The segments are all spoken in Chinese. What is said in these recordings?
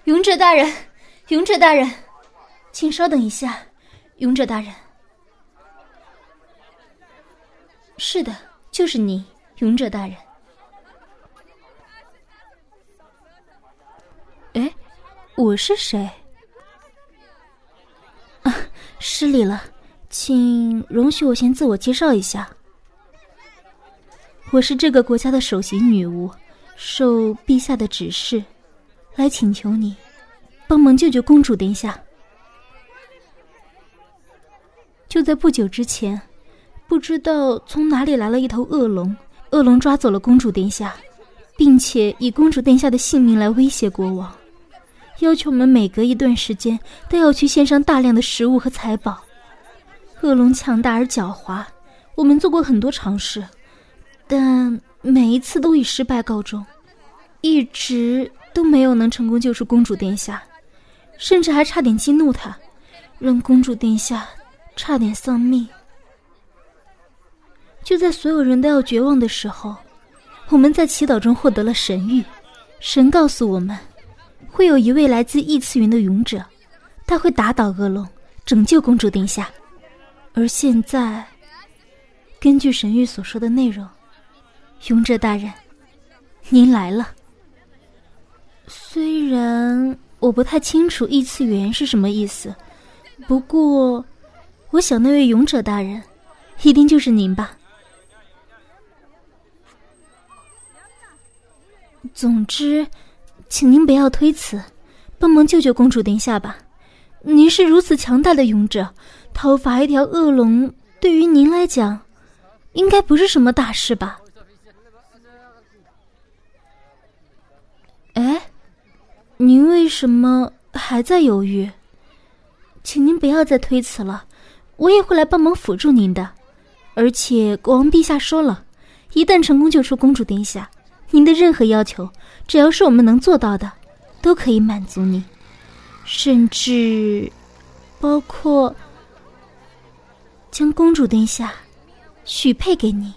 勇者大人，勇者大人，请稍等一下，勇者大人。是的，就是你，勇者大人。哎，我是谁？啊，失礼了，请容许我先自我介绍一下。我是这个国家的首席女巫，受陛下的指示，来请求你帮忙救救公主殿下。就在不久之前，不知道从哪里来了一头恶龙，恶龙抓走了公主殿下，并且以公主殿下的性命来威胁国王，要求我们每隔一段时间都要去献上大量的食物和财宝。恶龙强大而狡猾，我们做过很多尝试，但每一次都以失败告终，一直都没有能成功救出公主殿下，甚至还差点激怒她，让公主殿下差点丧命。就在所有人都要绝望的时候，我们在祈祷中获得了神谕，神告诉我们，会有一位来自异次元的勇者，他会打倒恶龙，拯救公主殿下。而现在，根据神谕所说的内容，勇者大人，您来了。虽然我不太清楚异次元是什么意思，不过我想那位勇者大人一定就是您吧。总之，请您不要推辞，帮忙救救公主殿下吧。您是如此强大的勇者，讨伐一条恶龙对于您来讲应该不是什么大事吧。哎，您为什么还在犹豫？请您不要再推辞了，我也会来帮忙辅助您的。而且国王陛下说了，一旦成功救出公主殿下，您的任何要求，只要是我们能做到的，都可以满足您，甚至包括将公主殿下许配给你。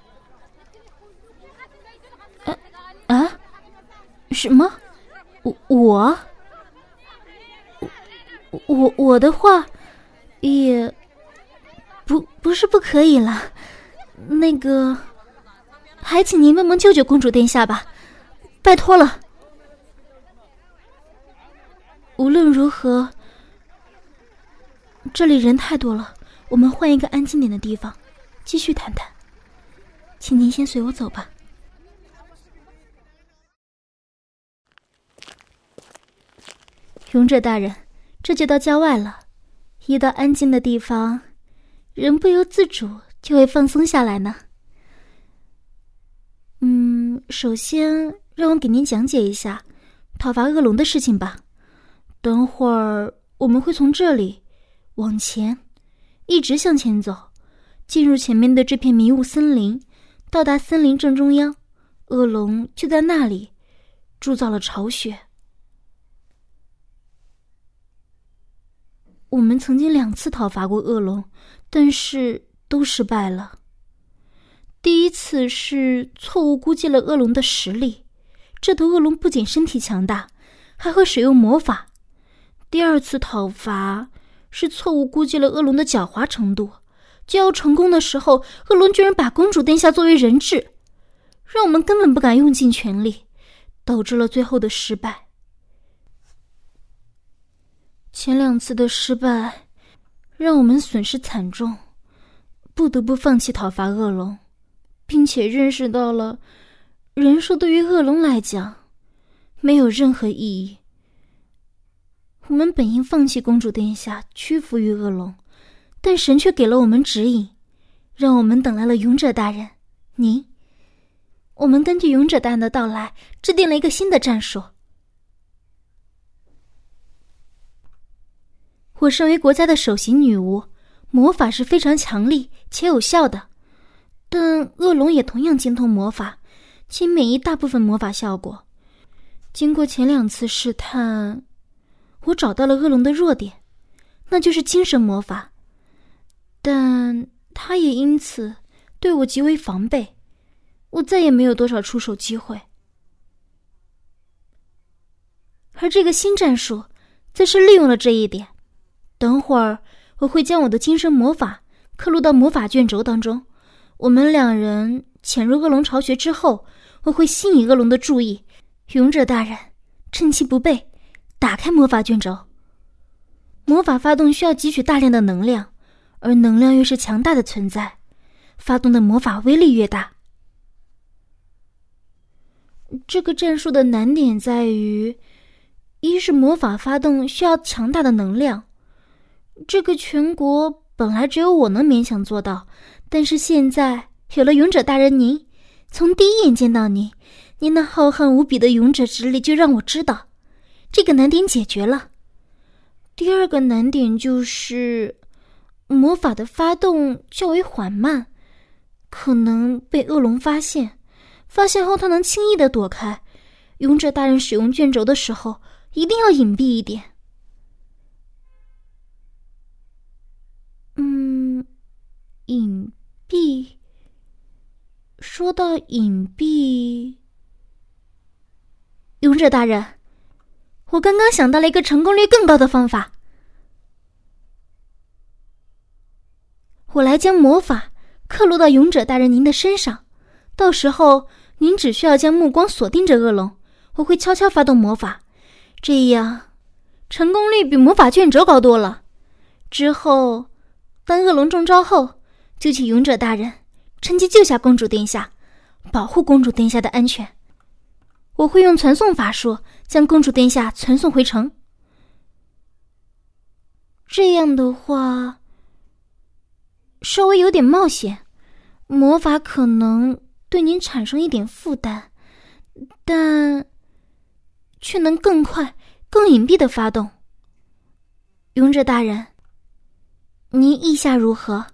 什么？我的话也不是不可以了。那个，还请您帮忙救救公主殿下吧，拜托了。无论如何，这里人太多了，我们换一个安静点的地方继续谈谈。请您先随我走吧。勇者大人，这就到郊外了，一到安静的地方，人不由自主就会放松下来呢。首先让我给您讲解一下讨伐恶龙的事情吧。等会儿我们会从这里往前一直向前走，进入前面的这片迷雾森林，到达森林正中央，恶龙就在那里铸造了巢穴。我们曾经2次讨伐过恶龙，但是都失败了。第一次是错误估计了恶龙的实力，这头恶龙不仅身体强大，还会使用魔法。第2次讨伐是错误估计了恶龙的狡猾程度，就要成功的时候，恶龙居然把公主殿下作为人质，让我们根本不敢用尽全力，导致了最后的失败。前2次的失败让我们损失惨重，不得不放弃讨伐恶龙，并且认识到了人数对于恶龙来讲没有任何意义。我们本应放弃公主殿下，屈服于恶龙，但神却给了我们指引，让我们等来了勇者大人您。我们根据勇者大人的到来制定了一个新的战术。我身为国家的首席女巫，魔法是非常强力且有效的，但恶龙也同样精通魔法，其免疫大部分魔法效果。经过前2次试探，我找到了恶龙的弱点，那就是精神魔法，但他也因此对我极为防备，我再也没有多少出手机会。 而这个新战术则是利用了这一点。等会儿我会将我的精神魔法刻录到魔法卷轴当中，我们两人潜入恶龙巢穴之后，我会吸引恶龙的注意，勇者大人趁其不备打开魔法卷轴。魔法发动需要汲取大量的能量，而能量越是强大的存在，发动的魔法威力越大。这个战术的难点在于，一是魔法发动需要强大的能量，这个全国本来只有我能勉强做到，但是现在有了勇者大人您，从第一眼见到您那浩瀚无比的勇者之力就让我知道这个难点解决了。第二个难点就是魔法的发动较为缓慢，可能被恶龙发现后他能轻易地躲开。勇者大人使用卷轴的时候一定要隐蔽一点。隐蔽。说到隐蔽，勇者大人，我刚刚想到了一个成功率更高的方法。我来将魔法刻录到勇者大人您的身上，到时候您只需要将目光锁定着恶龙，我会悄悄发动魔法，这样成功率比魔法卷轴高多了。之后当恶龙中招后，就请勇者大人趁机救下公主殿下，保护公主殿下的安全。我会用传送法术将公主殿下传送回城。这样的话稍微有点冒险，魔法可能对您产生一点负担，但却能更快更隐蔽地发动。勇者大人，您意下如何？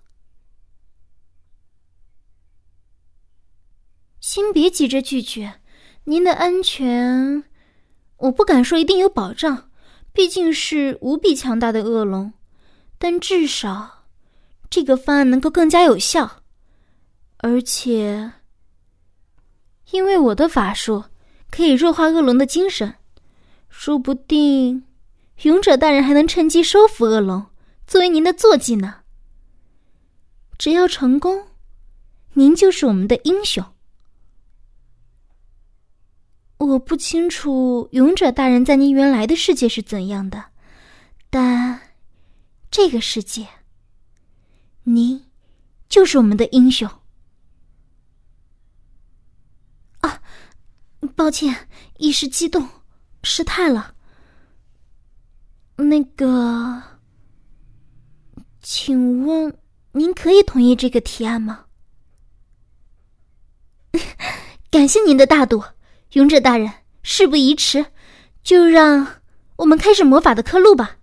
先别急着拒绝，您的安全我不敢说一定有保障，毕竟是无比强大的恶龙，但至少这个方案能够更加有效。而且因为我的法术可以弱化恶龙的精神，说不定勇者大人还能趁机收服恶龙，作为您的坐骑呢。只要成功，您就是我们的英雄。我不清楚勇者大人在您原来的世界是怎样的，但这个世界，您就是我们的英雄。啊，抱歉，一时激动，失态了。请问您可以同意这个提案吗？感谢您的大度，勇者大人，事不宜迟，就让我们开始魔法的刻录吧。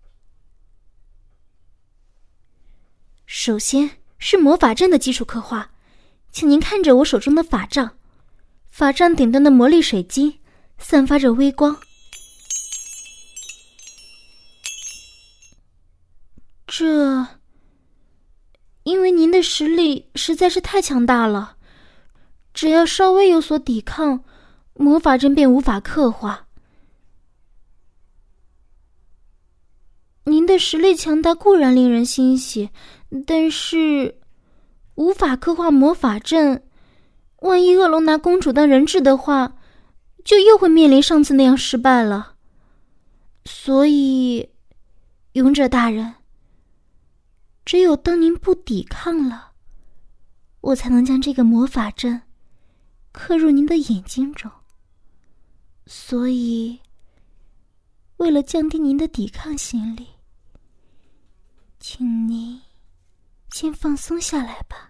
首先是魔法阵的基础刻画，请您看着我手中的法杖，法杖顶端的魔力水晶散发着微光。因为您的实力实在是太强大了，只要稍微有所抵抗，魔法阵便无法刻画。您的实力强大固然令人欣喜，但是无法刻画魔法阵，万一恶龙拿公主当人质的话，就又会面临上次那样失败了。所以，勇者大人，只有当您不抵抗了，我才能将这个魔法阵刻入您的眼睛中。所以，为了降低您的抵抗心理，请您先放松下来吧。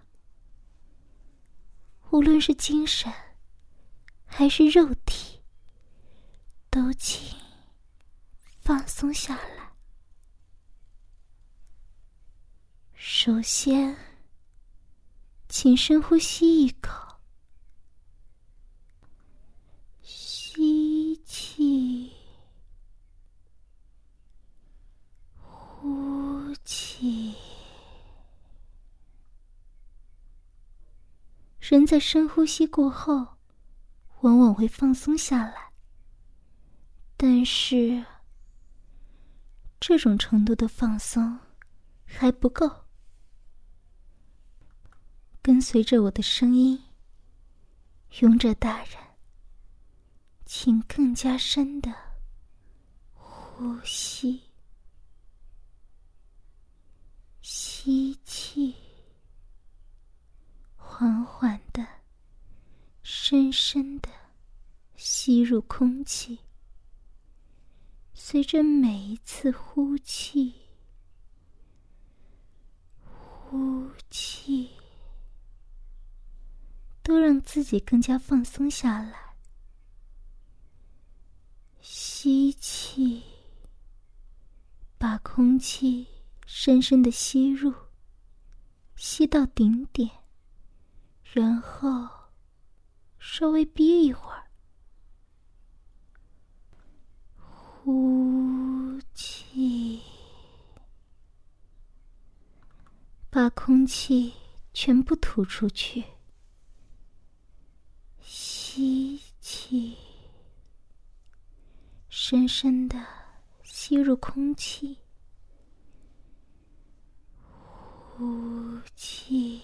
无论是精神还是肉体，都请放松下来。首先，请深呼吸一口，吸气，呼气。人在深呼吸过后，往往会放松下来， 但是这种程度的放松还不够。跟随着我的声音，勇者大人，请更加深的呼吸，吸气，缓缓的深深的吸入空气，随着每一次呼气，呼气，都让自己更加放松下来。吸气，把空气深深的吸入，吸到顶点，然后稍微憋一会儿。呼气，把空气全部吐出去。吸气，深深的吸入空气。呼气，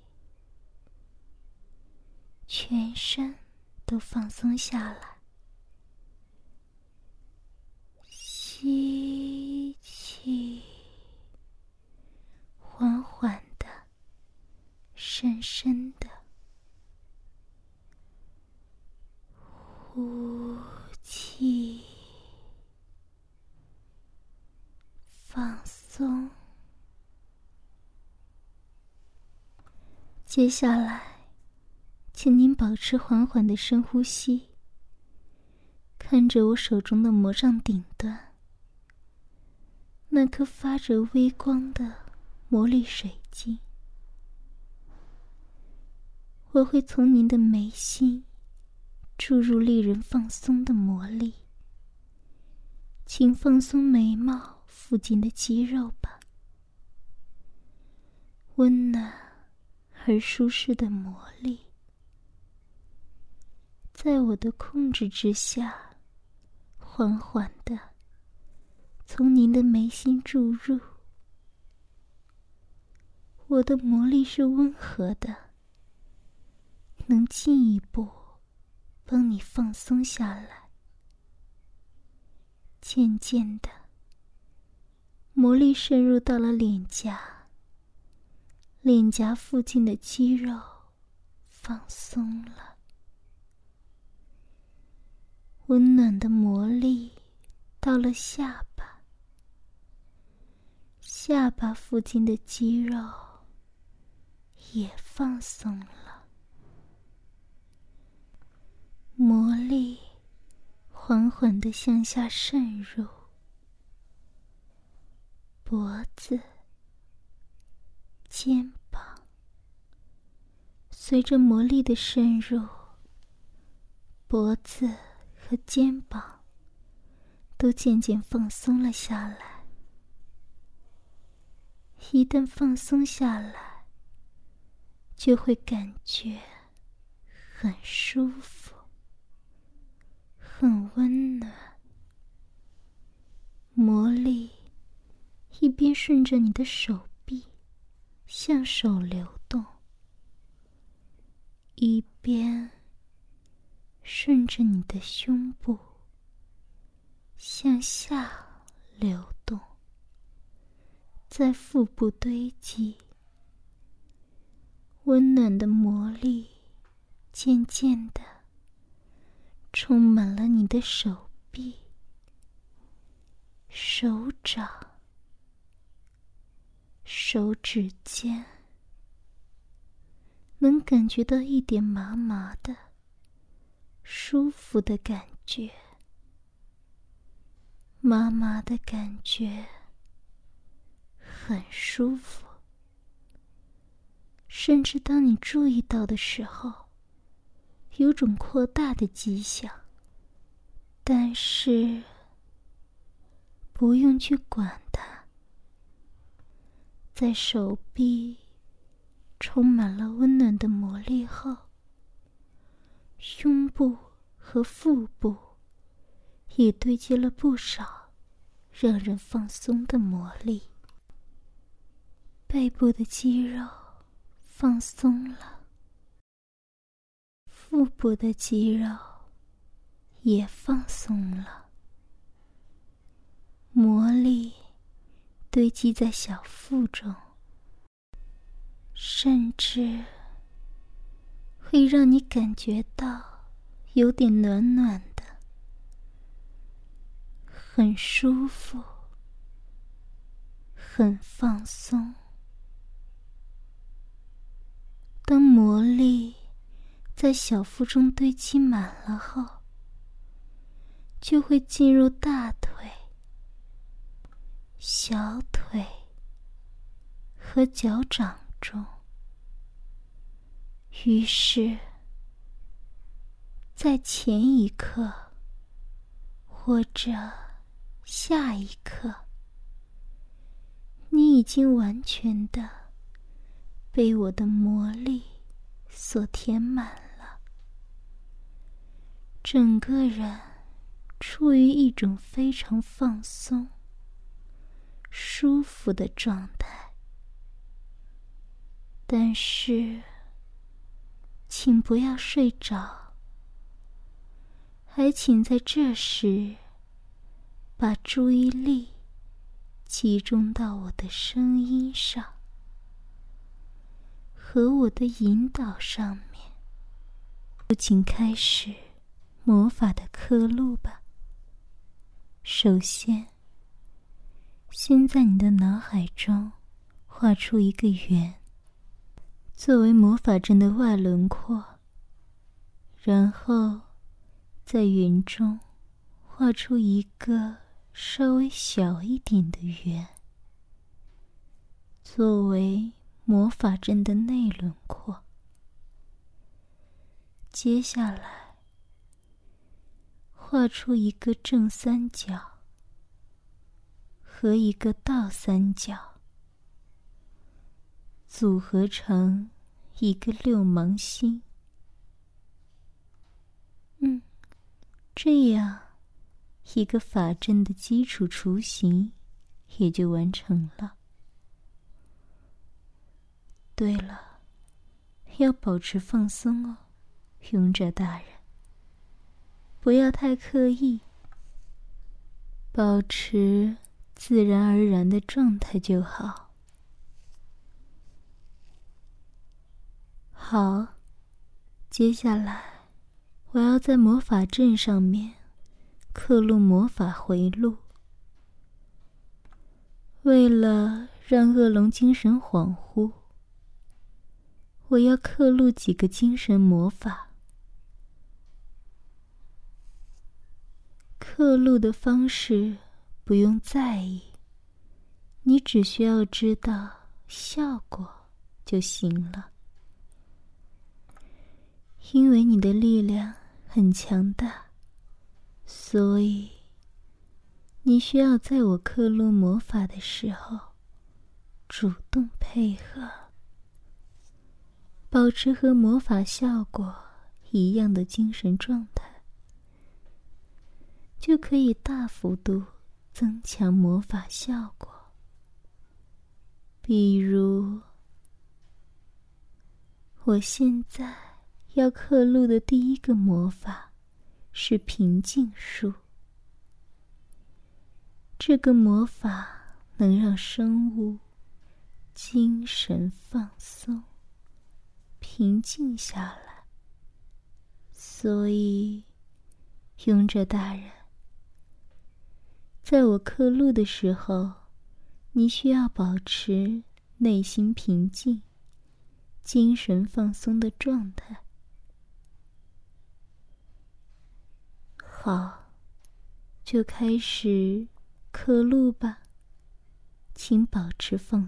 全身都放松下来。吸气，缓缓的，深深的。呼气，放松。接下来，请您保持缓缓的深呼吸，看着我手中的魔杖顶端，那颗发着微光的魔力水晶。我会从您的眉心注入令人放松的魔力，请放松眉毛附近的肌肉吧。温暖而舒适的魔力，在我的控制之下，缓缓地从您的眉心注入。我的魔力是温和的，能进一步帮你放松下来。渐渐的，魔力渗入到了脸颊，脸颊附近的肌肉放松了。温暖的魔力到了下巴，下巴附近的肌肉也放松了。魔力缓缓地向下渗入，脖子、肩膀，随着魔力的渗入，脖子和肩膀都渐渐放松了下来。一旦放松下来，就会感觉很舒服，很温暖。魔力一边顺着你的手臂向手流动，一边顺着你的胸部向下流动，在腹部堆积。温暖的魔力渐渐地充满了你的手臂、手掌、手指尖，能感觉到一点麻麻的舒服的感觉。麻麻的感觉很舒服，甚至当你注意到的时候，有种扩大的迹象。但是不用去管它。在手臂充满了温暖的魔力后，胸部和腹部也堆积了不少让人放松的魔力。背部的肌肉放松了，腹部的肌肉也放松了，魔力堆积在小腹中，甚至会让你感觉到有点暖暖的，很舒服，很放松。当魔力在小腹中堆积满了后，就会进入大腿、小腿和脚掌中。于是在前一刻或者下一刻，你已经完全的被我的魔力所填满了，整个人处于一种非常放松、舒服的状态。但是，请不要睡着，还请在这时把注意力集中到我的声音上和我的引导上面。就请开始魔法的刻录吧。首先在你的脑海中画出一个圆，作为魔法阵的外轮廓，然后在圆中画出一个稍微小一点的圆，作为魔法阵的内轮廓。接下来画出一个正三角和一个倒三角，组合成一个六芒星。这样一个法阵的基础雏形也就完成了。对了，要保持放松哦，勇者大人，不要太刻意，保持自然而然的状态就好。好，接下来我要在魔法阵上面刻录魔法回路。为了让恶龙精神恍惚，我要刻录几个精神魔法。刻录的方式不用在意，你只需要知道效果就行了。因为你的力量很强大，所以你需要在我刻录魔法的时候主动配合，保持和魔法效果一样的精神状态，就可以大幅度增强魔法效果。比如，我现在要刻录的第一个魔法是平静术。这个魔法能让生物精神放松，平静下来。所以，勇者大人，在我刻录的时候，你需要保持内心平静、精神放松的状态。好，就开始刻录吧，请保持放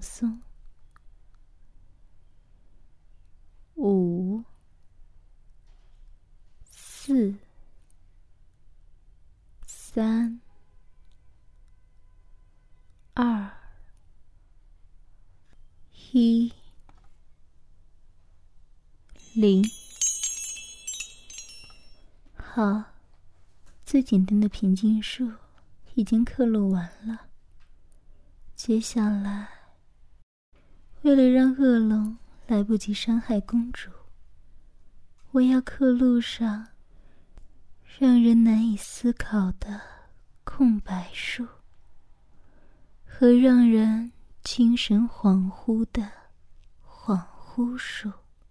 松。5、4、3、2、1、0。好， 最简单的平静术已经刻录完了，接下来为了让恶龙来不及伤害公主，我要刻录上让人难以思考的空白术和让人精神恍惚的恍惚术。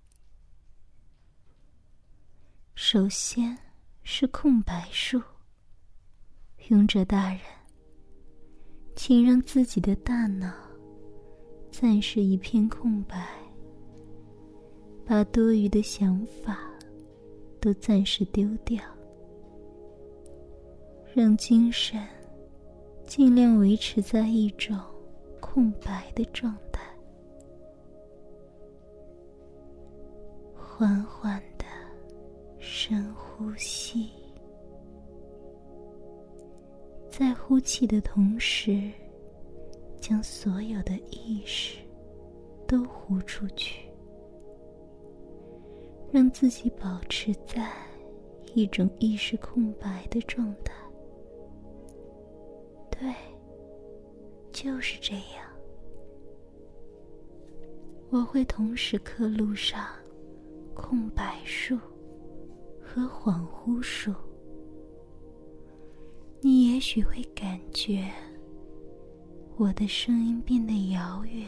首先是空白术，勇者大人，请让自己的大脑暂时一片空白，把多余的想法都暂时丢掉，让精神尽量维持在一种空白的状态，缓缓地深呼吸，在呼气的同时，将所有的意识都呼出去，让自己保持在一种意识空白的状态。对，就是这样。我会同时刻录上空白术和恍惚术，你也许会感觉我的声音变得遥远，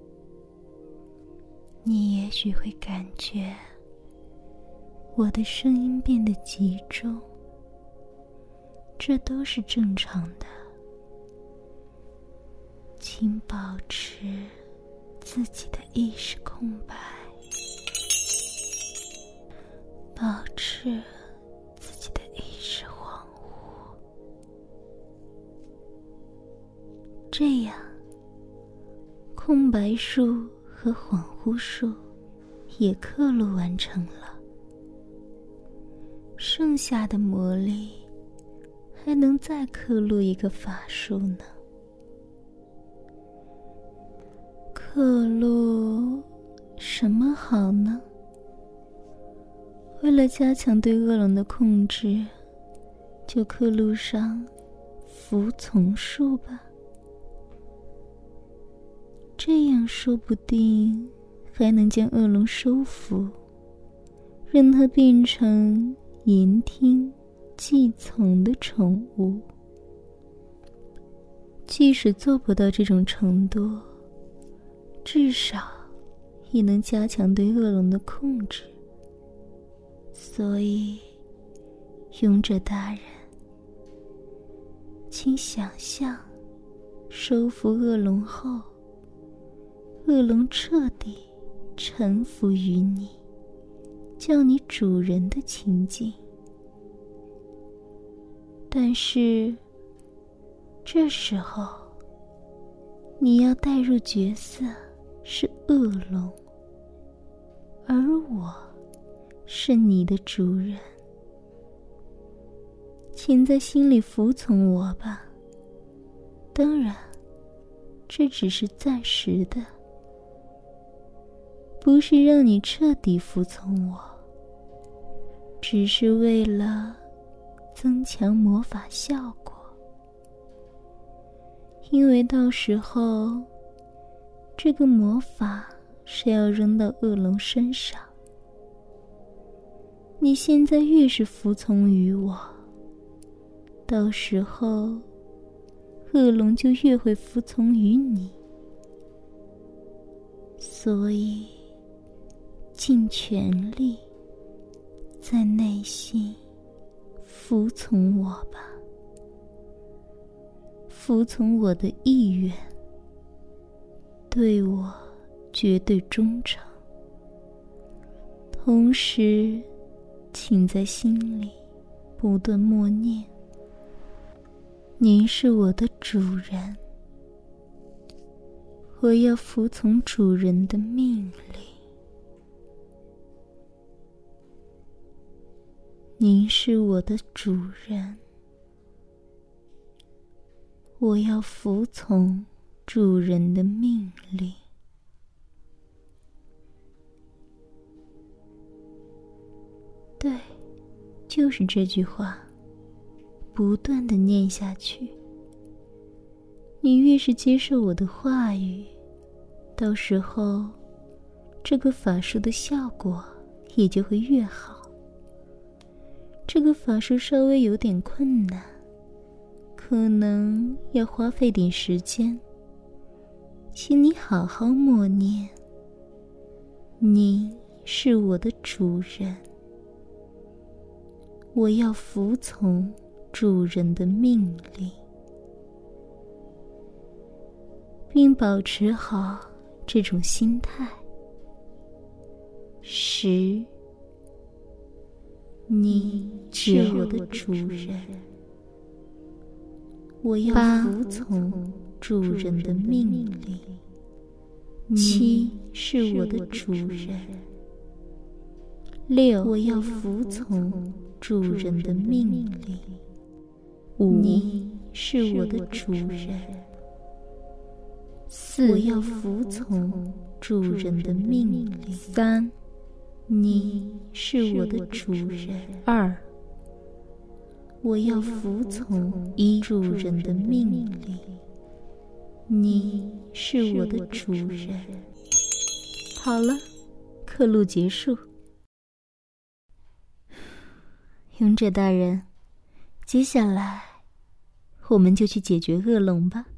你也许会感觉我的声音变得集中，这都是正常的。请保持自己的意识空白，保持自己的意识恍惚，这样空白术和恍惚术也刻录完成了，剩下的魔力还能再刻录一个法术呢。刻录什么好呢？为了加强对恶龙的控制，就刻录上服从术吧。这样说不定还能将恶龙收服，让它变成言听计从的宠物。即使做不到这种程度，至少也能加强对恶龙的控制。所以，勇者大人，请想象收服恶龙后，恶龙彻底臣服于你，叫你主人的情景。但是，这时候你要带入角色是恶龙，而我是你的主人，请在心里服从我吧。当然，这只是暂时的，不是让你彻底服从我，只是为了增强魔法效果。因为到时候这个魔法是要扔到恶龙身上，你现在越是服从于我，到时候恶龙就越会服从于你。所以尽全力在内心服从我吧，服从我的意愿，对我绝对忠诚。同时请在心里不断默念，您是我的主人，我要服从主人的命令。您是我的主人，我要服从主人的命令。对，就是这句话。 不断地念下去。你越是接受我的话语，到时候这个法术的效果也就会越好。这个法术稍微有点困难，可能要花费点时间，请你好好默念。你是我的主人，我要服从主人的命令，并保持好这种心态。10，你是我的主人，我要服从主人的命令。7，是我的主人。6，我要服从主人的命令。5，你是我的主人。4，我要服从主人的命令。3，你是我的主人。2，我要服从主人的命令。你是我的主人。好了，刻录结束。勇者大人，接下来我们就去解决恶龙吧。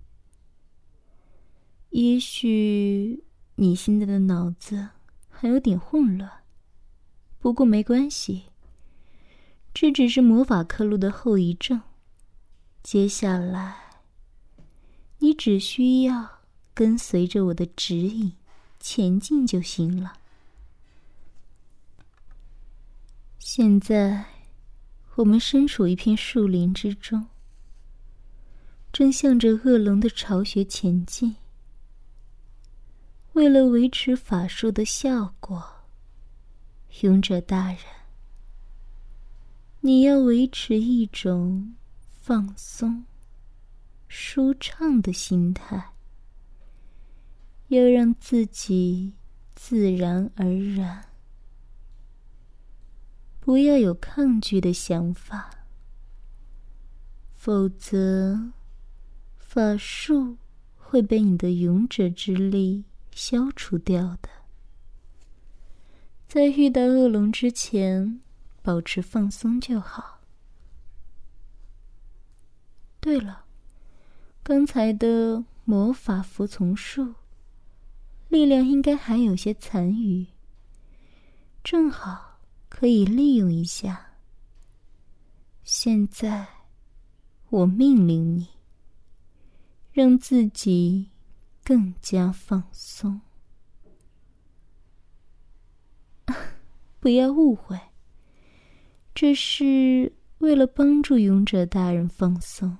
也许你现在的脑子还有点混乱，不过没关系，这只是魔法刻录的后遗症。接下来你只需要跟随着我的指引前进就行了。现在我们身处一片树林之中，正向着恶龙的巢穴前进。为了维持法术的效果，勇者大人，你要维持一种放松舒畅的心态，要让自己自然而然，不要有抗拒的想法，否则法术会被你的勇者之力消除掉的。在遇到恶龙之前，保持放松就好。对了，刚才的魔法服从术力量应该还有些残余，正好可以利用一下。现在我命令你，让自己更加放松。不要误会，这是为了帮助勇者大人放松。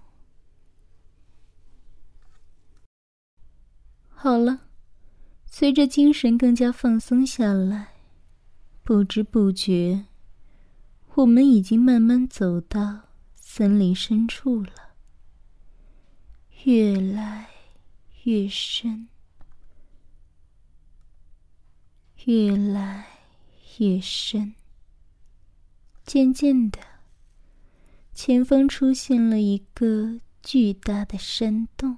好了，随着精神更加放松下来，不知不觉我们已经慢慢走到森林深处了，越来越深，越来越深。渐渐的，前方出现了一个巨大的山洞，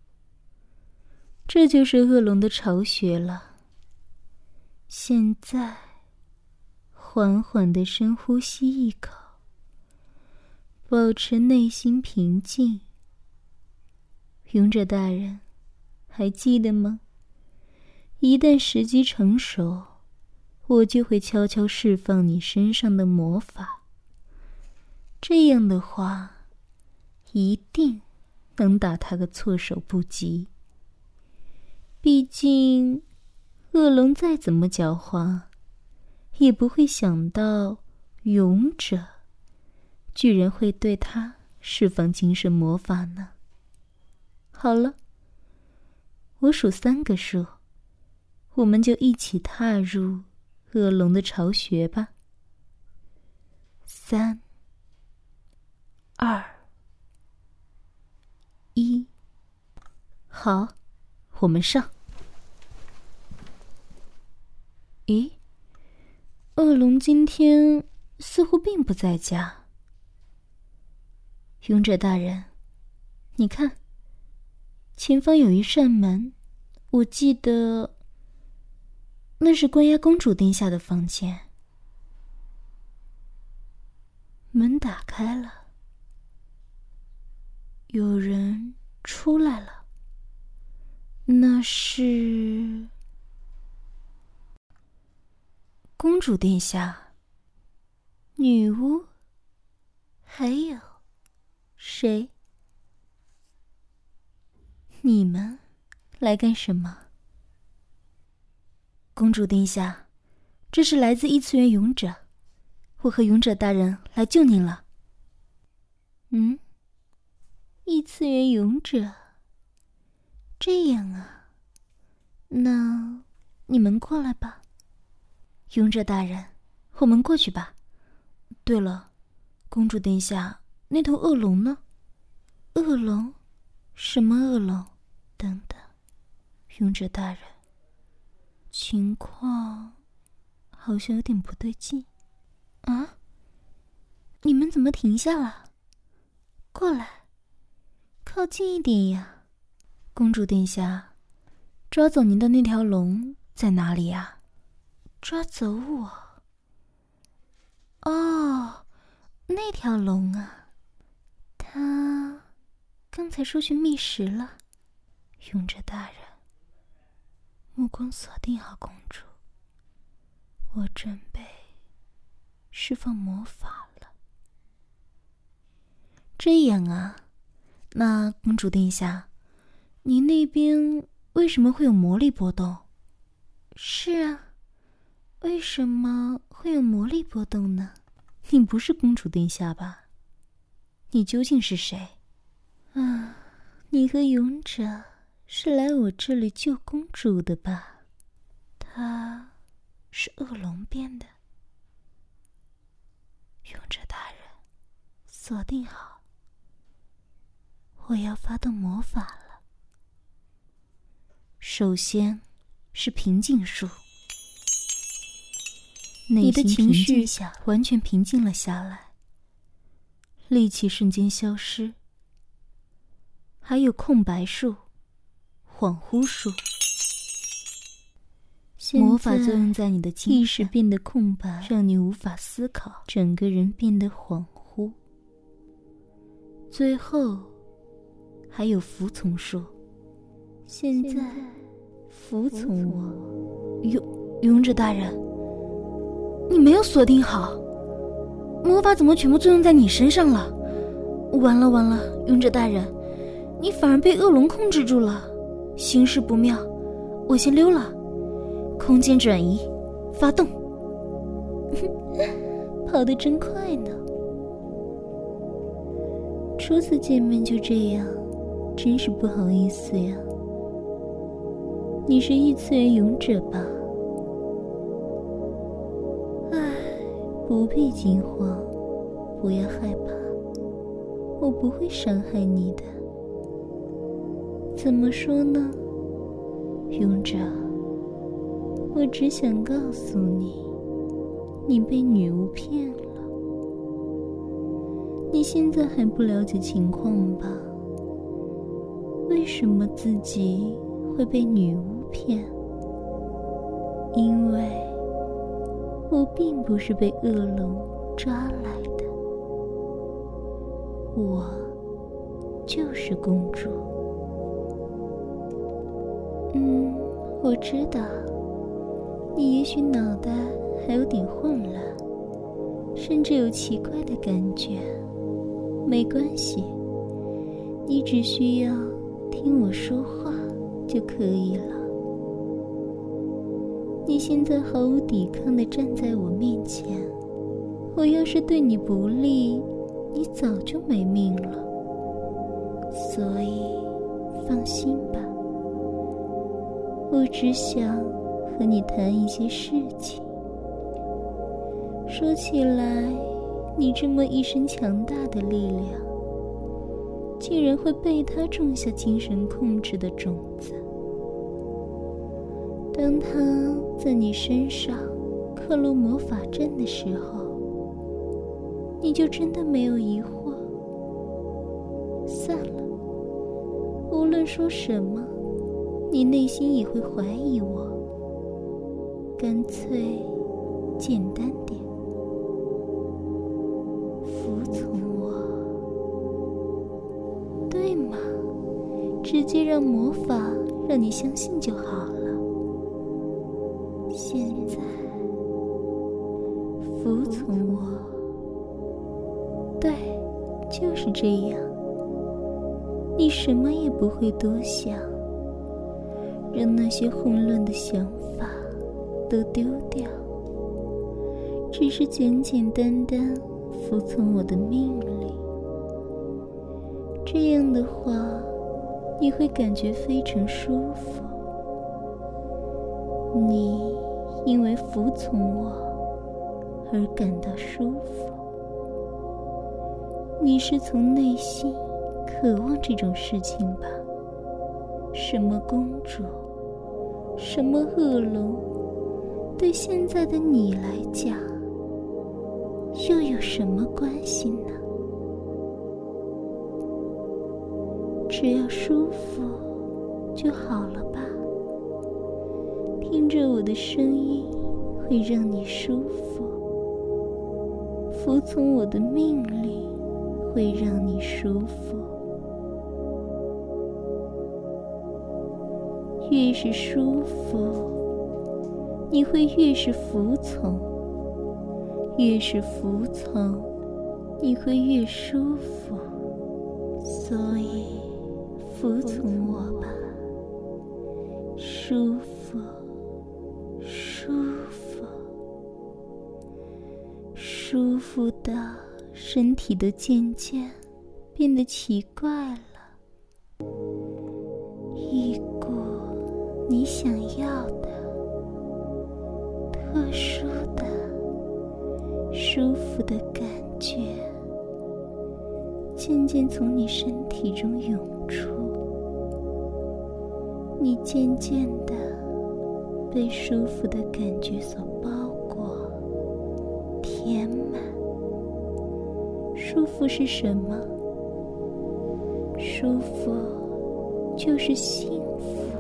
这就是恶龙的巢穴了。现在缓缓地深呼吸一口，保持内心平静。勇者大人，还记得吗？一旦时机成熟，我就会悄悄释放你身上的魔法。这样的话，一定能打他个措手不及。毕竟恶龙再怎么狡猾，也不会想到勇者居然会对他释放精神魔法呢。好了，我数3个数，我们就一起踏入恶龙的巢穴吧。3、2、1，好，我们上。咦，恶龙今天似乎并不在家。 勇者大人，你看，前方有一扇门，我记得那是关押公主殿下的房间。门打开了，有人出来了，那是公主殿下、女巫，还有谁？你们来干什么？公主殿下，这是来自异次元勇者，我和勇者大人来救您了。异次元勇者，这样啊，那你们过来吧。勇者大人，我们过去吧。对了，公主殿下，那头恶龙呢？恶龙？什么恶龙？等等，勇者大人，情况好像有点不对劲。啊？你们怎么停下了？过来，靠近一点呀。公主殿下，抓走您的那条龙在哪里呀？抓走我？哦，那条龙啊，它刚才说去觅食了。勇者大人，目光锁定好公主，我准备释放魔法了。这样啊，那公主殿下，您那边为什么会有魔力波动？是啊，为什么会有魔力波动呢？你不是公主殿下吧？你究竟是谁？啊，你和勇者是来我这里救公主的吧？她是恶龙变的。勇者大人，锁定好，我要发动魔法了。首先是平静术，你的情绪完全平静了下来，戾气瞬间消失。还有空白术、恍惚术，魔法作用在你的意识变得空白，让你无法思考，整个人变得恍惚。最后还有服从术，现在服从我。勇者大人，你没有锁定好，魔法怎么全部作用在你身上了？完了完了，勇者大人，你反而被恶龙控制住了，形势不妙，我先溜了。空间转移，发动。跑得真快呢。初次见面就这样，真是不好意思呀。你是异次元勇者吧？唉，不必惊慌，不要害怕，我不会伤害你的。怎么说呢，勇者？我只想告诉你，你被女巫骗了。你现在还不了解情况吧？为什么自己会被女巫骗？因为我并不是被恶龙抓来的，我就是公主。我知道你也许脑袋还有点混乱，甚至有奇怪的感觉。没关系，你只需要听我说话就可以了。你现在毫无抵抗地站在我面前，我要是对你不利，你早就没命了。所以放心吧，我只想和你谈一些事情。说起来，你这么一身强大的力量，竟然会被他种下精神控制的种子。当他在你身上刻入魔法阵的时候，你就真的没有疑惑， 论说什么，你内心也会怀疑我。干脆简单点，服从我，对吗？直接让魔法让你相信就好了。现在服从我，对，就是这样。你什么也不会多想，让那些混乱的想法都丢掉，只是简简单单服从我的命令。这样的话，你会感觉非常舒服。你因为服从我而感到舒服，你是从内心渴望这种事情吧？什么公主，什么恶龙，对现在的你来讲又有什么关系呢？只要舒服就好了吧？听着我的声音会让你舒服，服从我的命令会让你舒服。越是舒服，你会越是服从；越是服从，你会越舒服。所以，服从我吧，舒服，舒服，舒服的身体都渐渐变得奇怪了。一股你想要的特殊的舒服的感觉渐渐从你身体中涌出，你渐渐地被舒服的感觉所包裹填满。舒服是什么？舒服就是幸福，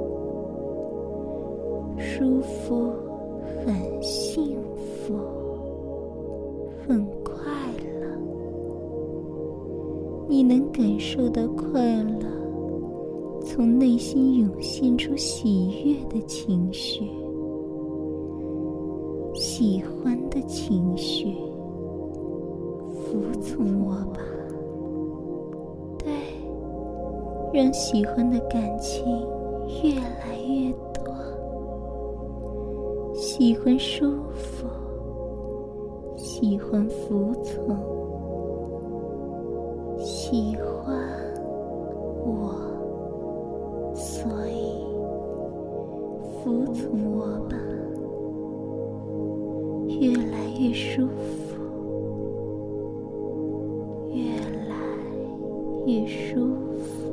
舒服很幸福，很快乐。你能感受到快乐从内心涌现出喜悦的情绪，喜欢的情绪。服从我吧，对，让喜欢的感情越来越多。喜欢舒服，喜欢服从，喜欢我，所以服从我吧，越来越舒服，越来越舒服，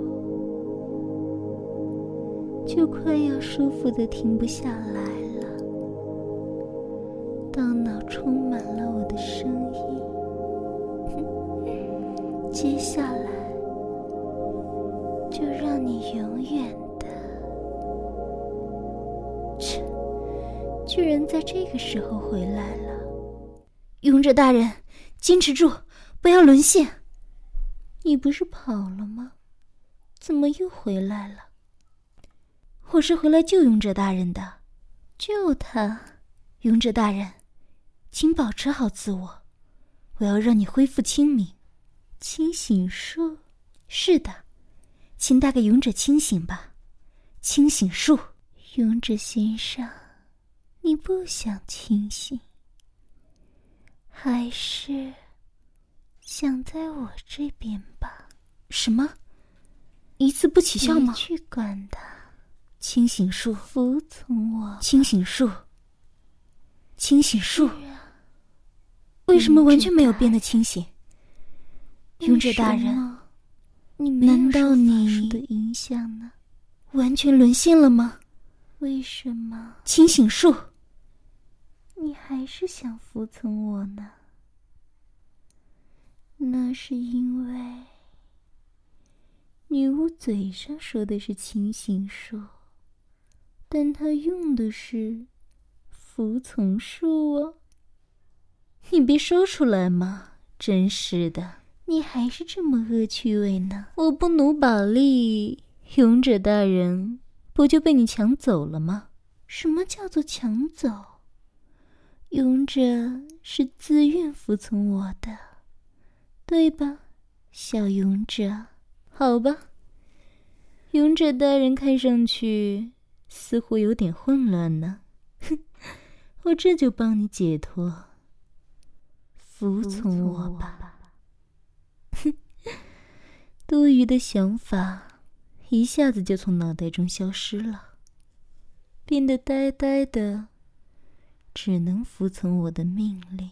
就快要舒服的停不下来了。大脑充满了我的声音，接下来就让你永远的……切，居然在这个时候回来了！勇者大人，坚持住，不要沦陷！你不是跑了吗？怎么又回来了？我是回来救勇者大人的。救他？勇者大人，请保持好自我，我要让你恢复清明。清醒术？是的，请带给勇者清醒吧。清醒术。勇者先生，你不想清醒，还是想在我这边吧？什么？一次不起效吗？别去管他。清醒术。服从我。清醒术。清醒术。为什么完全没有变得清醒？勇者大人，难道你的影响呢？完全沦陷了吗？为什么？清醒术。你还是想服从我呢？那是因为女巫嘴上说的是清醒术，但她用的是服从术啊！你别说出来嘛，真是的，你还是这么恶趣味呢。我不努把力，勇者大人不就被你抢走了吗？什么叫做抢走？勇者是自愿服从我的，对吧，小勇者？好吧，勇者大人看上去似乎有点混乱呢。哼，我这就帮你解脱，服从我吧。哼，多余的想法一下子就从脑袋中消失了，变得呆呆的，只能服从我的命令。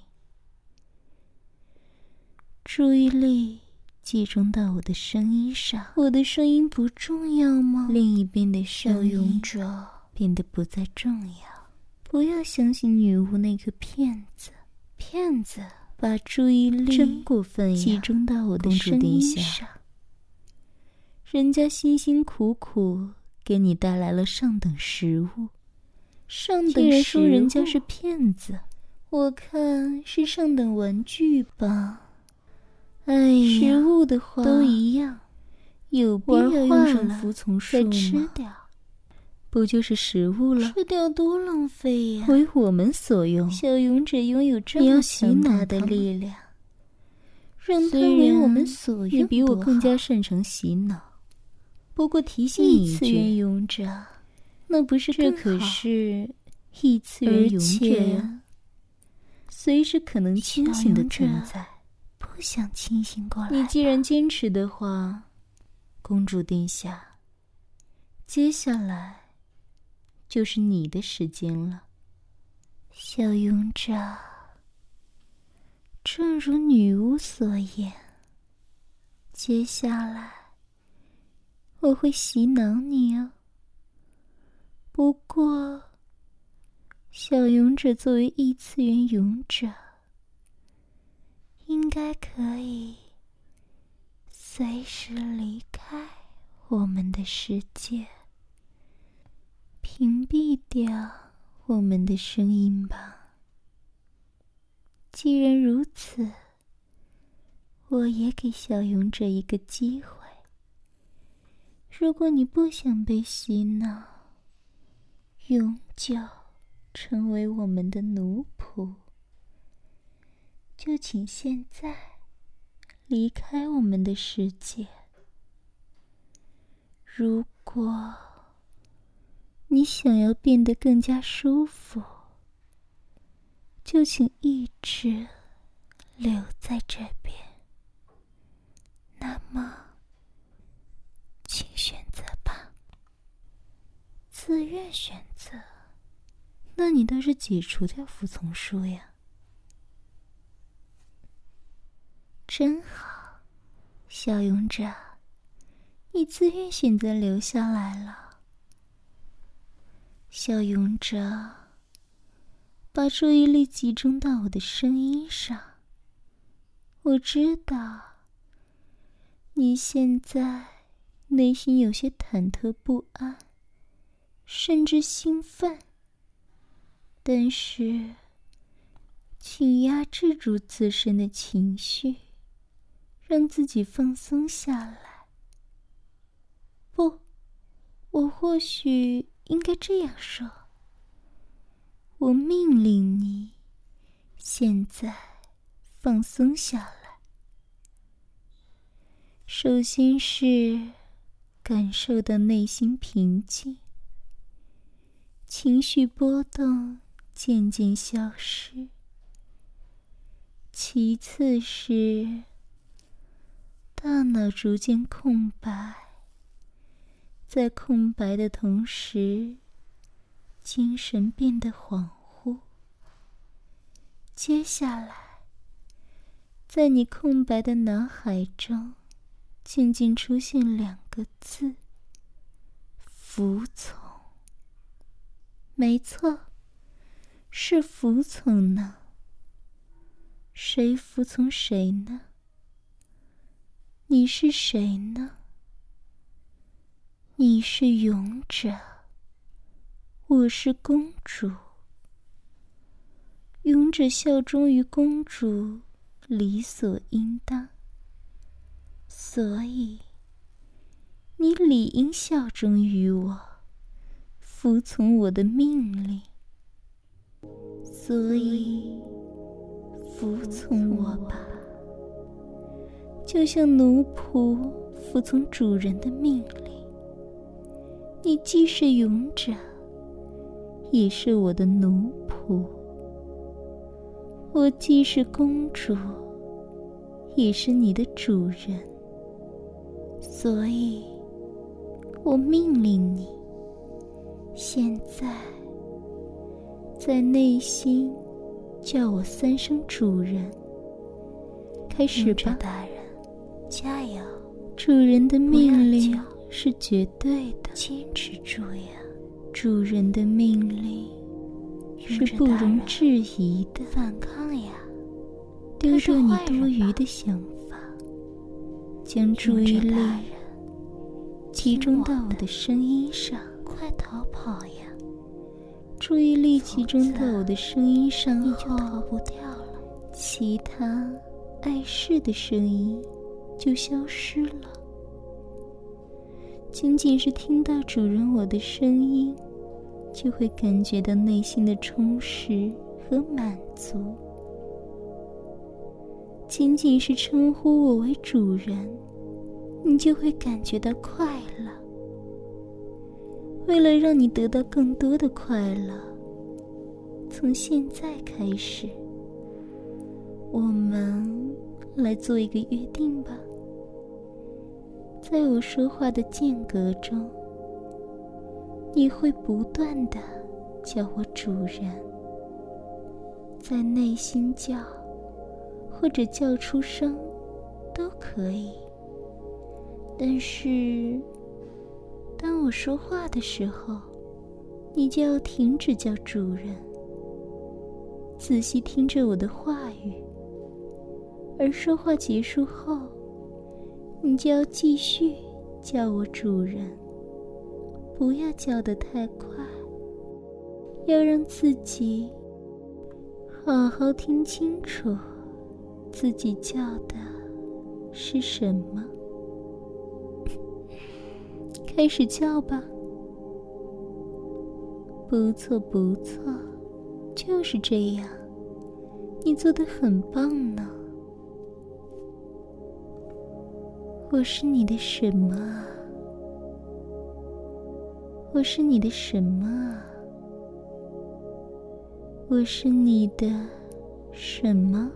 注意力集中到我的声音上，我的声音不重要吗？另一边的小勇者变得不再重要。不要相信女巫那个骗子，骗子把注意力真过分集中到我的声音上。人家辛辛苦苦给你带来了上等食物，上等食物，既然说人家是骗子，我看是上等玩具吧。哎呀，食物的话都一样，有必要用上服从术吗？再吃掉，不就是食物了？吃掉多浪费呀！为我们所用。小勇者拥有这么强大的力量，让他为我们所用。你比我更加擅长洗脑。不过提醒你一句，异次元勇者，那不是更好？这可是异次元勇者呀，随时可能清醒的存在。不想清醒过来。你既然坚持的话，公主殿下，接下来就是你的时间了。小勇者，正如女巫所言，接下来我会洗脑你哦。不过，小勇者作为异次元勇者，应该可以随时离开我们的世界，屏蔽掉我们的声音吧。既然如此，我也给小勇者一个机会。如果你不想被洗脑，永久成为我们的奴仆，就请现在离开我们的世界。如果你想要变得更加舒服，就请一直留在这边。那么，请选择吧。自愿选择？那你倒是解除掉服从术呀。真好，小勇者，你自愿选择留下来了。小勇者，把注意力集中到我的声音上。我知道，你现在内心有些忐忑不安，甚至兴奋，但是，请压制住自身的情绪。让自己放松下来。不，我或许应该这样说。我命令你，现在放松下来。首先是感受到内心平静，情绪波动渐渐消失。其次是大脑逐渐空白，在空白的同时，精神变得恍惚。接下来，在你空白的脑海中，渐渐出现2个字：服从。没错，是服从呢。谁服从谁呢？你是谁呢？ 你是勇者，我是公主。勇者效忠于公主，理所应当。所以，你理应效忠于我，服从我的命令。所以，服从我吧，就像奴仆服从主人的命令。你既是勇者，也是我的奴仆。我既是公主，也是你的主人。所以，我命令你，现在在内心叫我3声主人。开始吧，大人，加油！主人的命令是绝对的，坚持住呀！主人的命令是不容置疑的，反抗呀！丢掉你多余的想法，将注意力集中到我的声音上。快逃跑呀！注意力集中到我的声音上后，你就逃不掉了。其他碍事的声音就消失了。仅仅是听到主人我的声音，就会感觉到内心的充实和满足。仅仅是称呼我为主人，你就会感觉到快乐。为了让你得到更多的快乐，从现在开始，我们来做一个约定吧。在我说话的间隔中，你会不断地叫我主人，在内心叫或者叫出声都可以。但是当我说话的时候，你就要停止叫主人，仔细听着我的话语。而说话结束后，你就要继续叫我主人，不要叫得太快，要让自己好好听清楚自己叫的是什么。开始叫吧。不错不错，就是这样，你做得很棒呢。我是你的什么啊？我是你的什么啊？我是你的什么？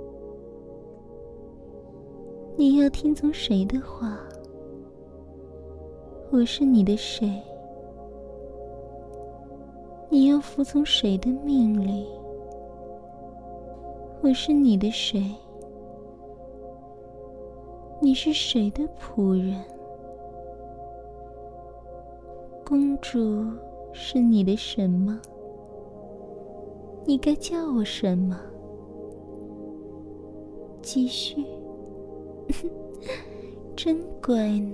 你要听从谁的话？我是你的谁？你要服从谁的命令？我是你的谁？你是谁的仆人？公主是你的什么？你该叫我什么？继续。真乖呢。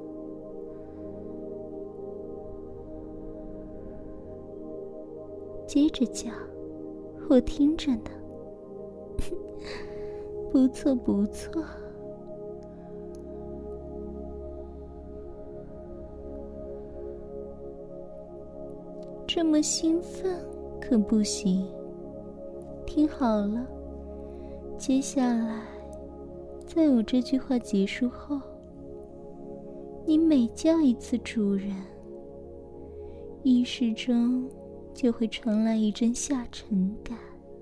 接着叫，我听着呢。不错不错。这么兴奋可不行。听好了，接下来在我这句话结束后，你每叫一次主人，意识中就会传来一阵下沉感。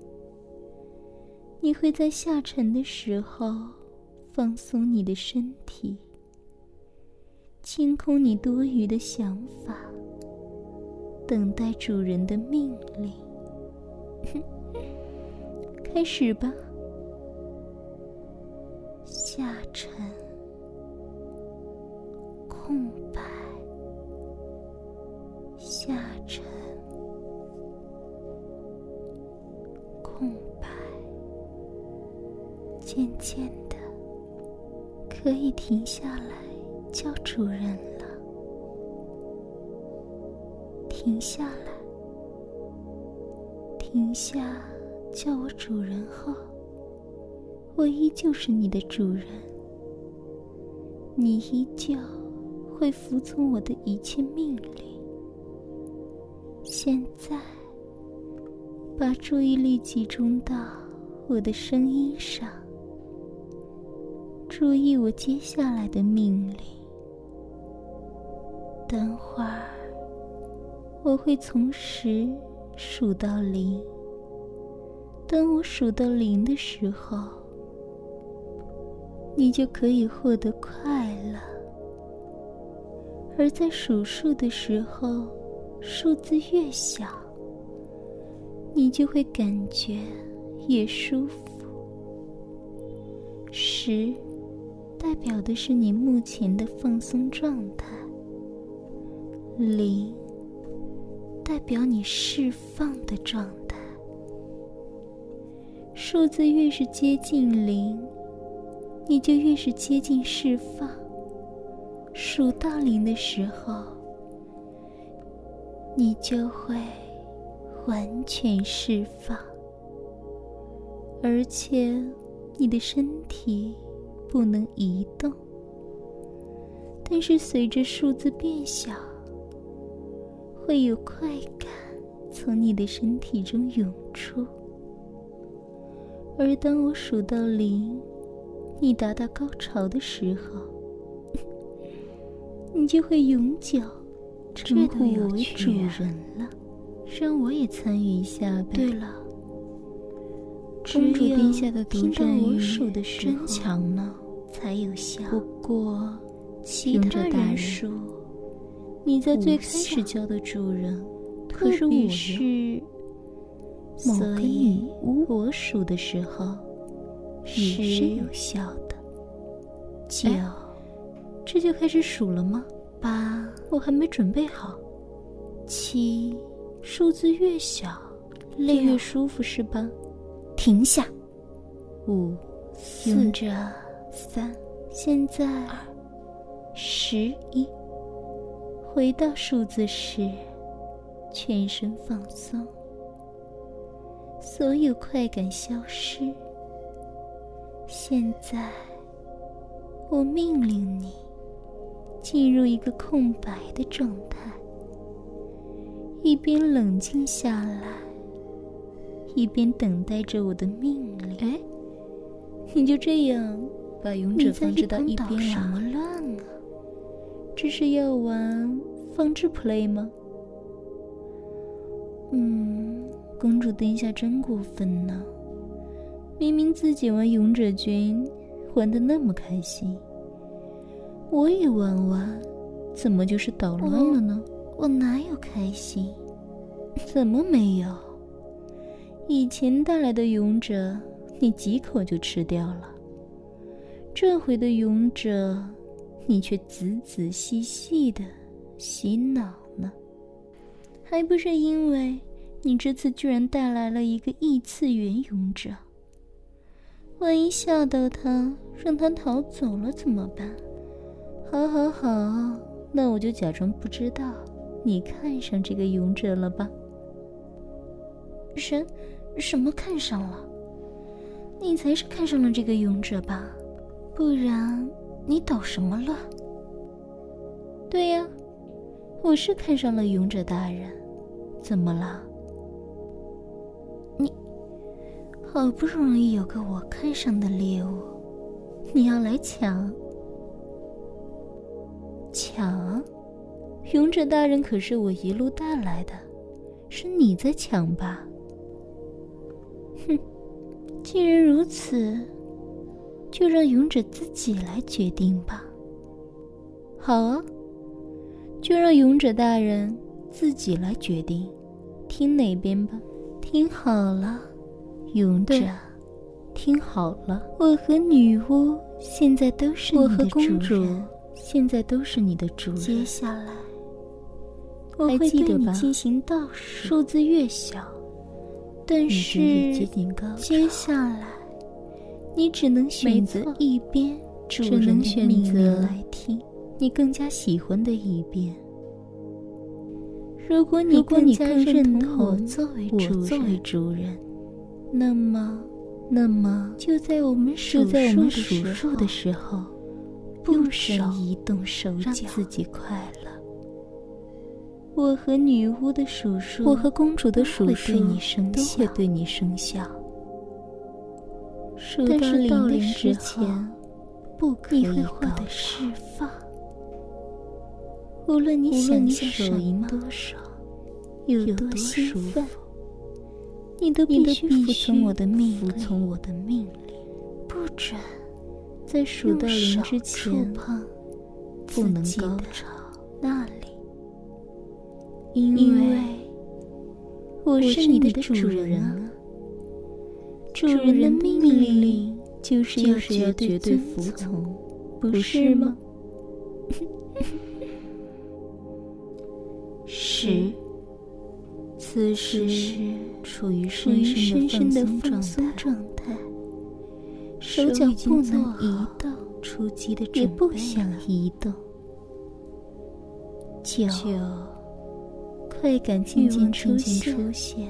你会在下沉的时候放松你的身体，清空你多余的想法，等待主人的命令。开始吧。下沉，空白，下沉，空白。渐渐的，可以停下来叫主人了。 停下来，停下叫我主人后，我依旧是你的主人，你依旧会服从我的一切命令。现在把注意力集中到我的声音上，注意我接下来的命令。等会儿我会从10数到0，当我数到0的时候，你就可以获得快乐。而在数数的时候，数字越小，你就会感觉越舒服。10代表的是你目前的放松状态，0代表你释放的状态。数字越是接近0，你就越是接近释放。数到0的时候，你就会完全释放，而且你的身体不能移动。但是随着数字变小，会有快感从你的身体中涌出。而当我数到0，你达到高潮的时候，你就会永久称呼我为主人了。让我也参与一下呗。对了，公主殿下的独占欲真强呢，才有效。不过其他人数，你在最开始叫的主人可是我是某个女巫，我数的时候也是有效的。9，这就开始数了吗？8，我还没准备好。7，数字越小就越舒服是吧？停下。5、4、3，现在2、11，回到数字10，全身放松，所有快感消失。现在我命令你进入一个空白的状态，一边冷静下来，一边等待着我的命令。你就这样把勇者放置到一边了？什么乱啊？这是要玩放置 play 吗？公主殿下真过分呢，明明自己玩勇者军玩得那么开心，我也玩玩，怎么就是捣乱了呢？我哪有开心？怎么没有？以前带来的勇者你几口就吃掉了，这回的勇者你却仔仔细细的洗脑呢。还不是因为你这次居然带来了一个异次元勇者，万一吓到他让他逃走了怎么办？好，那我就假装不知道你看上这个勇者了吧。什么看上了？你才是看上了这个勇者吧，不然你捣什么乱？对呀，我是看上了勇者大人，怎么了？你好不容易有个我看上的猎物，你要来抢？勇者大人可是我一路带来的，是你在抢吧？既然如此，就让勇者自己来决定吧。好啊，就让勇者大人自己来决定，听哪边吧。听好了，勇者，听好了，我和女巫现在都是你的主人，我和公主现在都是你的主人。接下来我会对你进行倒数，数字越小，但是接下来你只能选择一边，只能选择来听你更加喜欢的一边。 如果你更加认同我作为主人，那么就在我们数数的时候，不准移动手脚，让自己快乐。我和女巫的数数，我和公主的数数都会对你生效。数到0之前，不可以获得释放。无论你想手赢多少，有多兴奋，你都必须服从我的命令，不准在数到0之前不能高潮那里，因为我是你的主人啊。主人的命令就是要绝对服从，不是吗？10，此时处于深深的放松状态，手脚不能移动，出击的准备也不想移动。9，快感渐渐出现，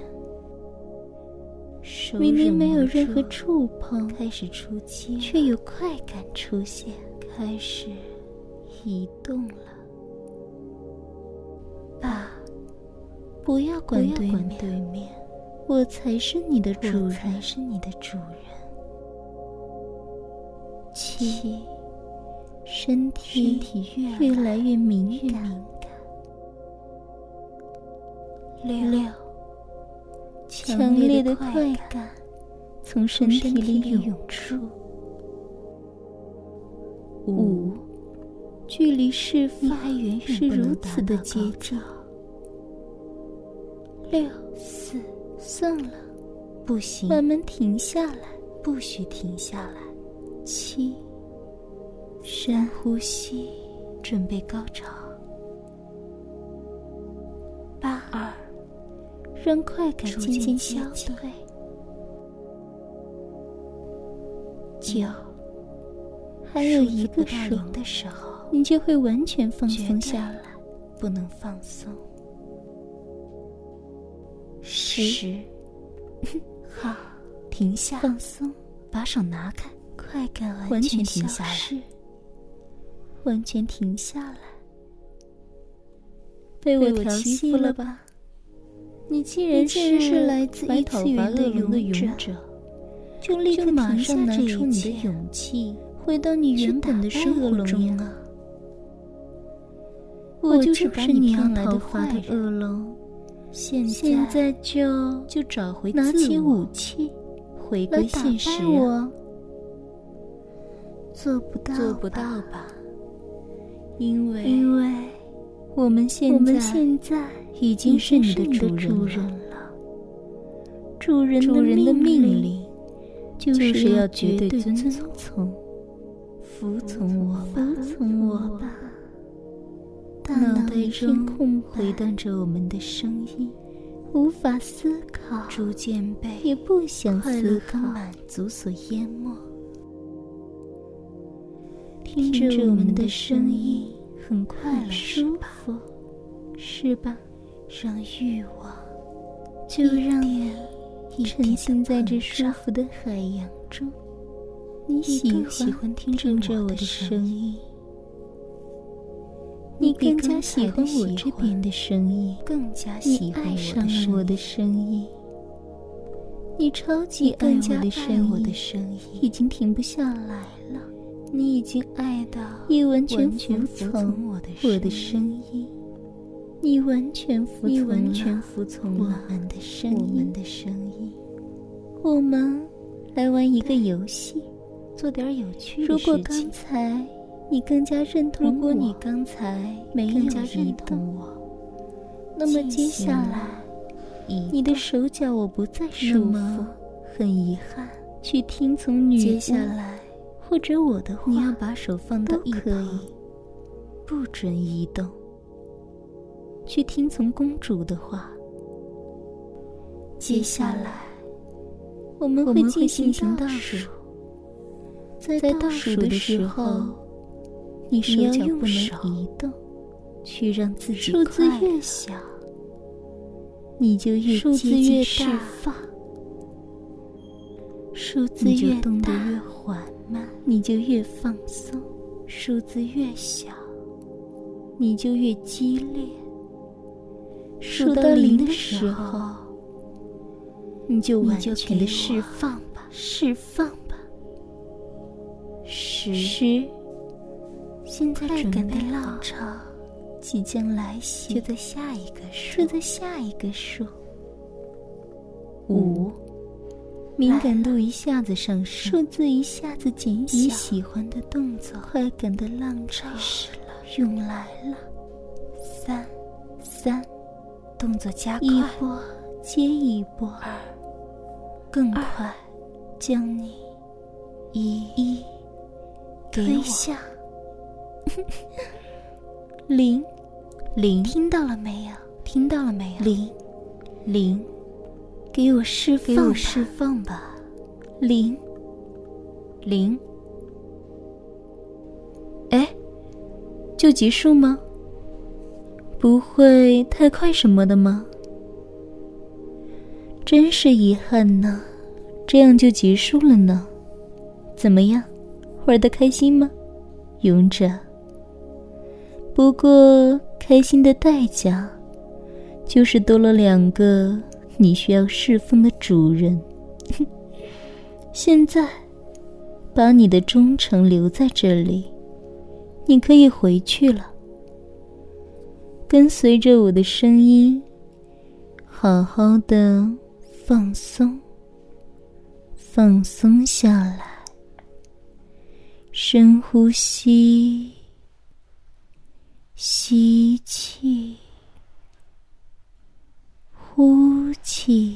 明明没有任何触碰，开始出击，却有快感出现，开始移动了。8，不要管对面，我才是你的主人。7，身体越来越敏感。6，强烈的快感从身体里涌出。5，距离释放是如此的接近。6、4，算了，不行，慢慢停下来，不许停下来。7，深呼吸，准备高潮。8、让快感渐渐消退。9，还有1个数的时候，你就会完全放松下来，不能放松。10，好，停下，放松，把手拿开，快感完全停下来，完全停下来。被我调戏了吧？你既然是来自异次元的勇者，就立刻马上拿出你的勇气，回到你原本的生活中啊！我就是把你骗来的坏恶龙，现在就找回拿起武器，回归现实啊！做不到吧？因为我们现在已经是你的主人了。主人的命令就是要绝对遵从，服从我吧。大脑一片空白，回荡着我们的声音，无法思考，逐渐被也不想思考满足所淹没。听着我们的声音，很快乐，舒服，是吧？让欲望就让你沉浸在这舒服的海洋中。你喜欢听着我的声音，你更加喜欢我这边的声音，更加喜欢我的声音。你超级爱我的声音，已经停不下来了。你已经爱到也完全服从我的声音，你完全服从了我们的声音。我们来玩一个游戏，做点有趣的事情。如果刚才你更加认同我，如果你刚才没有认同我，那么接下来你的手脚我不再束缚。很遗憾，去听从女巫，接下来或者我的话，你要把手放到一旁，不准移动。去听从公主的话。接下来我们会进行倒数，在倒数的时候，你手脚不能移动，去让自己数字越小， 你就越接近释放，数字越大，动得越缓慢，你就越放松；数字越小，你就越激烈。数到0的时候，你就完全的释放吧，释放吧。10，现在准备浪潮即将来袭，就在下一个数。5，敏感度一下子上升，数字一下子减小，你喜欢的动作，快感的浪潮涌来了。3，动作加快，一波接一波。2，更快，将你1推向0，听到了没有？0，给我释放吧。0，哎，就结束吗？不会太快什么的吗？真是遗憾呢，这样就结束了呢。怎么样，玩得开心吗，勇者？不过开心的代价就是多了2个你需要侍奉的主人。现在把你的忠诚留在这里，你可以回去了。跟随着我的声音，好好的放松下来。深呼吸，吸气，呼气。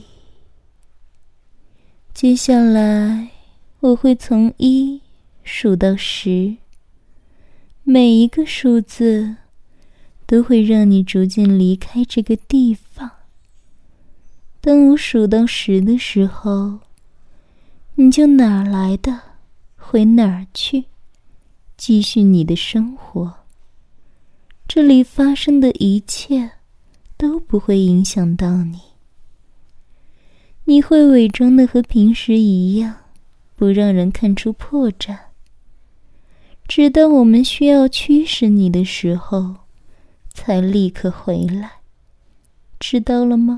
接下来我会从1数到10，每一个数字都会让你逐渐离开这个地方。当我数到10的时候，你就哪儿来的回哪儿去，继续你的生活。这里发生的一切都不会影响到你。你会伪装的和平时一样，不让人看出破绽，直到我们需要驱使你的时候才立刻回来，知道了吗？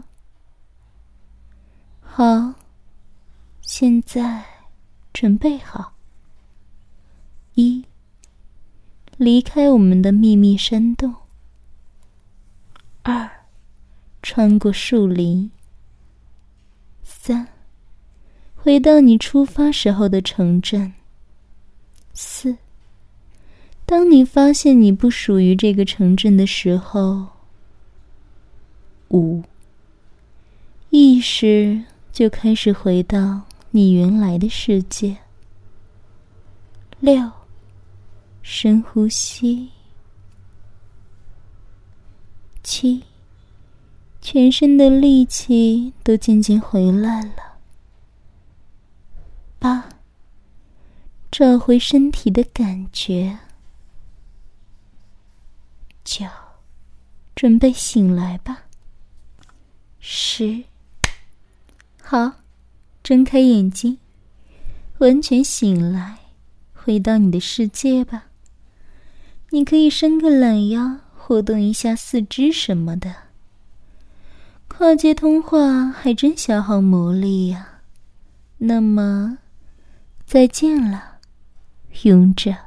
好，现在准备好。1，离开我们的秘密山洞。2，穿过树林。3，回到你出发时候的城镇。4，当你发现你不属于这个城镇的时候。5，意识就开始回到你原来的世界。6，深呼吸。7，全身的力气都渐渐回来了。8，找回身体的感觉。9，准备醒来吧。10，好，睁开眼睛，完全醒来，回到你的世界吧。你可以伸个懒腰，活动一下四肢什么的。跨界通话还真消耗魔力呀。那么，再见了，勇者。